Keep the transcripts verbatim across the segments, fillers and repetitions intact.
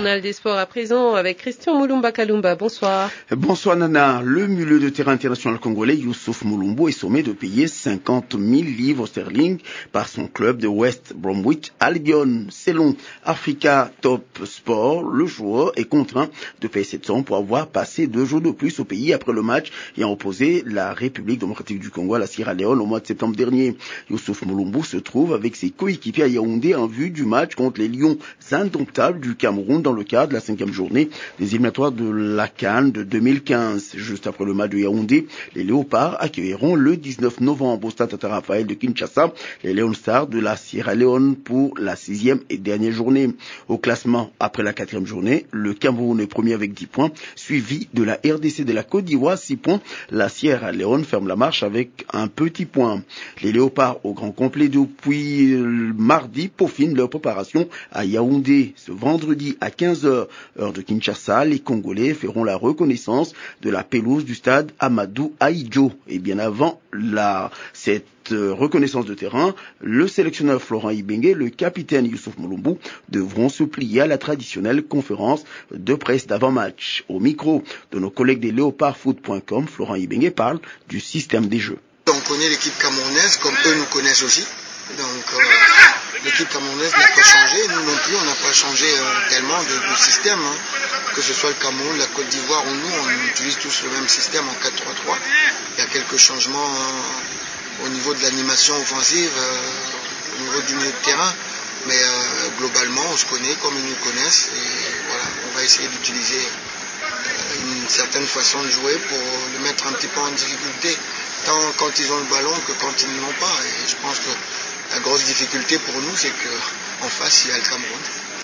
journal des sports à présent avec Christian Mulumba Kalumba. Bonsoir. Bonsoir Nana. Le milieu de terrain international congolais Youssouf Mulumbu est sommé de payer cinquante mille livres sterling par son club de West Bromwich Albion. Selon Africa Top Sport, le joueur est contraint de payer cette somme pour avoir passé deux jours de plus au pays après le match ayant opposé la République démocratique du Congo à la Sierra Leone au mois de septembre dernier. Youssouf Mulumbu se trouve avec ses coéquipiers à Yaoundé en vue du match contre les Lions indomptables du Cameroun dans le cadre de la cinquième journée des éliminatoires de la CAN de deux mille quinze. Juste après le match de Yaoundé, les Léopards accueilleront le dix-neuf novembre au stade Tata Raphaël de Kinshasa les Leon Stars de la Sierra Leone pour la sixième et dernière journée. Au classement, après la quatrième journée, le Cameroun est premier avec dix points, suivi de la R D C de la Côte d'Ivoire, six points. La Sierra Leone ferme la marche avec un petit point. Les Léopards au grand complet depuis mardi peaufinent leur préparation à Yaoundé. Ce vendredi à quinze heures, heure de Kinshasa, les Congolais feront la reconnaissance de la pelouse du stade Amadou Ahidjo. Et bien avant la, cette reconnaissance de terrain, le sélectionneur Florent Ibenge, le capitaine Youssouf Mulumbu devront se plier à la traditionnelle conférence de presse d'avant-match. Au micro de nos collègues des léopard foot point com, Florent Ibenge parle du système des jeux. On connaît l'équipe camerounaise comme eux nous connaissent aussi. Donc euh, l'équipe camerounaise n'a pas changé, nous non plus on n'a pas changé euh, tellement de, de système, hein. Que ce soit le Cameroun, la Côte d'Ivoire ou nous, on utilise tous le même système en quatre trois trois. Il y a quelques changements euh, au niveau de l'animation offensive, euh, au niveau du milieu de terrain, mais euh, globalement on se connaît comme ils nous connaissent et voilà, on va essayer d'utiliser euh, une certaine façon de jouer pour les mettre un petit peu en difficulté, tant quand ils ont le ballon que quand ils ne l'ont pas. Et je pense que la grosse difficulté pour nous, c'est qu'en face, il y a le Cameroun.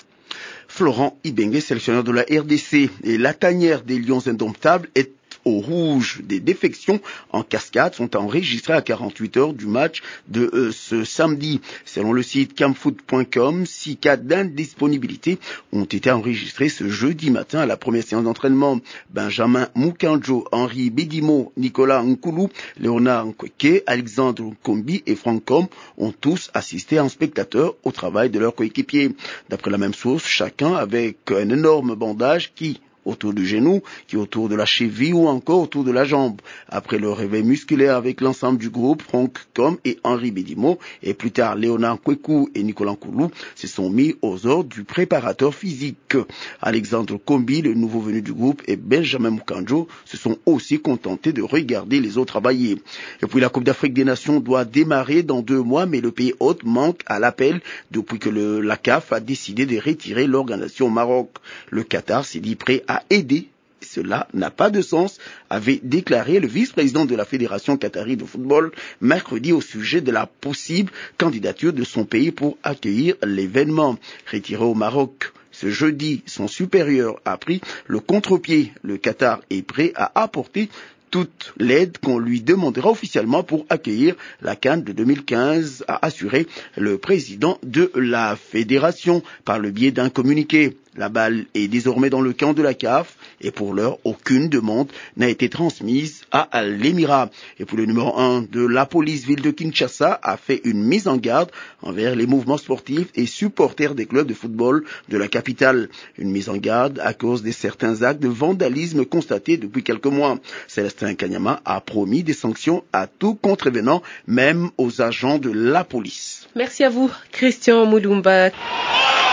Florent Ibenge, sélectionneur de la R D C, et la tanière des Lions indomptables est au rouge. Des défections en cascade sont enregistrées à quarante-huit heures du match de euh, ce samedi. Selon le site camfoot point com, six cas d'indisponibilité ont été enregistrés ce jeudi matin à la première séance d'entraînement. Benjamin Mukanjo, Henri Bedimo, Nicolas Nkoulou, Léonard Nkweke, Alexandre Kombi et Franck Com ont tous assisté en spectateur au travail de leurs coéquipiers. D'après la même source, chacun avec un énorme bandage qui autour du genou, qui autour de la cheville ou encore autour de la jambe. Après le réveil musculaire avec l'ensemble du groupe, Franck Com et Henri Bedimo, et plus tard Léonard Kwekou et Nicolas Nkoulou se sont mis aux ordres du préparateur physique. Alexandre Kombi, le nouveau venu du groupe, et Benjamin Mukanjo se sont aussi contentés de regarder les autres travailler. Et puis la Coupe d'Afrique des Nations doit démarrer dans deux mois, mais le pays hôte manque à l'appel depuis que le, la C A F a décidé de retirer l'organisation au Maroc. Le Qatar s'est dit prêt à aider. Cela n'a pas de sens, avait déclaré le vice-président de la Fédération qatari de football mercredi au sujet de la possible candidature de son pays pour accueillir l'événement. Retiré au Maroc ce jeudi, son supérieur a pris le contre-pied. Le Qatar est prêt à apporter toute l'aide qu'on lui demandera officiellement pour accueillir la CAN de deux mille quinze, a assuré le président de la fédération par le biais d'un communiqué. La balle est désormais dans le camp de la C A F et pour l'heure, aucune demande n'a été transmise à l'Émirat. Et pour le numéro un de la police ville de Kinshasa a fait une mise en garde envers les mouvements sportifs et supporters des clubs de football de la capitale. Une mise en garde à cause de certains actes de vandalisme constatés depuis quelques mois. Célestin Kanyama a promis des sanctions à tout contrevenant, même aux agents de la police. Merci à vous, Christian Mulumba.